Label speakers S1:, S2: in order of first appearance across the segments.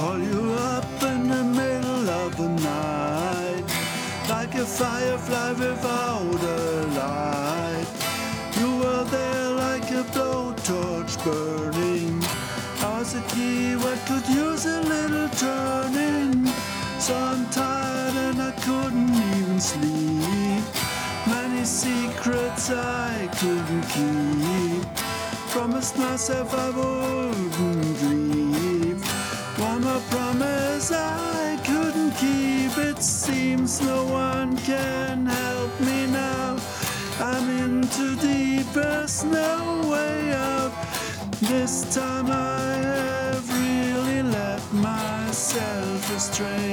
S1: call you up in the middle of the night, like a firefly without a light. You were there like a blowtorch burning. I was a key what could use a little turning. So I'm tired and I couldn't even sleep. Many secrets I couldn't keep. Promised myself I wouldn't leave. One more promise I couldn't keep. It seems no one can help me now. I'm in too deep, there's no way out. This time I have really let myself astray.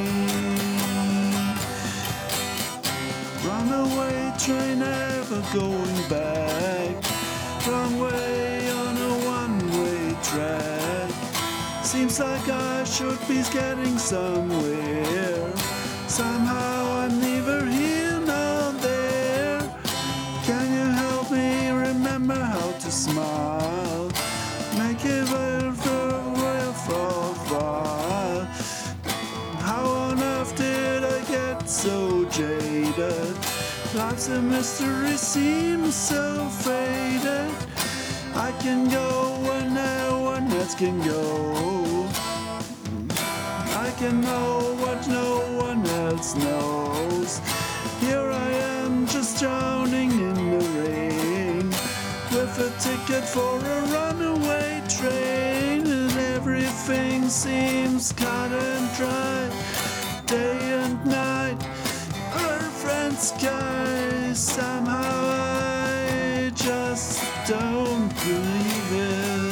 S1: Runaway train, never going back. Wrong way on a one-way track. Seems like I should be getting somewhere. Somehow I'm neither here nor there. Can you help me remember how to smile? Make it worthwhile. How on earth did I get so jaded? Life's a mystery, seems so faded. I can go where no one else can go. I can know what no one else knows. Here I am just drowning in the rain, with a ticket for a runaway train. And everything seems cut and dry, day and night, earth and sky. Somehow I just don't believe it.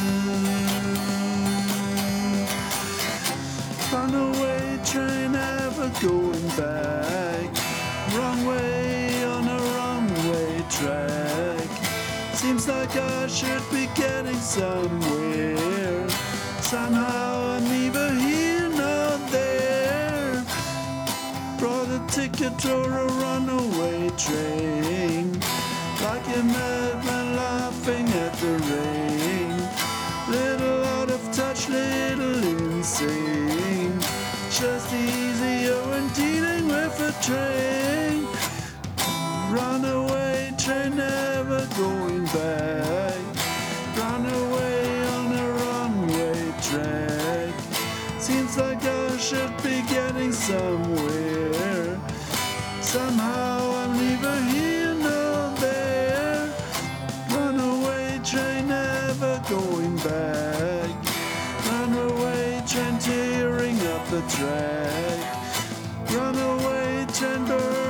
S1: Runaway train, never going back. Wrong way on a wrong way track. Seems like I should be getting somewhere. Somehow I'm neither here nor there. Brought a ticket for a runaway train, like a madman laughing at the rain. Little out of touch, little insane. Just easier when dealing with a train. Runaway train, never going back. Runaway on a runway track. Seems like I should be getting somewhere. Somehow I'm neither here nor there. Runaway train, never going back. Runaway train, tearing up the track. Runaway train,